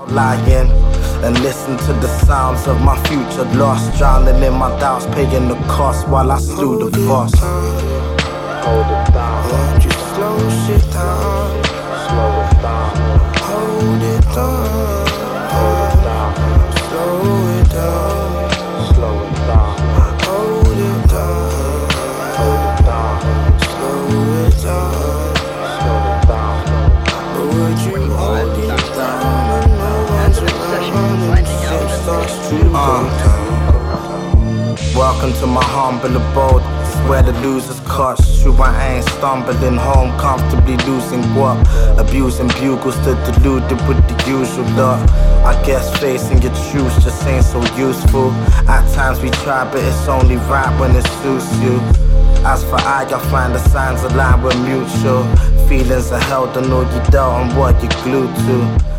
lying and listen to the sounds of my future lost, drowning in my doubts, paying the cost while I slew the boss. Hold it down. Won't you slow shit down? Slow it down. Hold it down. Hold it down. Slow it down. Slow it down. Hold it down. Hold it down. Slow it down. Slow it down. But would you hold it down when no one's around and shit starts to go down? Welcome to my humble abode, it's where the losers cut. True, I ain't stumbling home, comfortably losing what? Abusing bugles to deluded with the usual lot. I guess facing your truth just ain't so useful. At times we try, but it's only right when it suits you. As for I find the signs align with mutual. Feelings are held and all you dealt and what you glued to.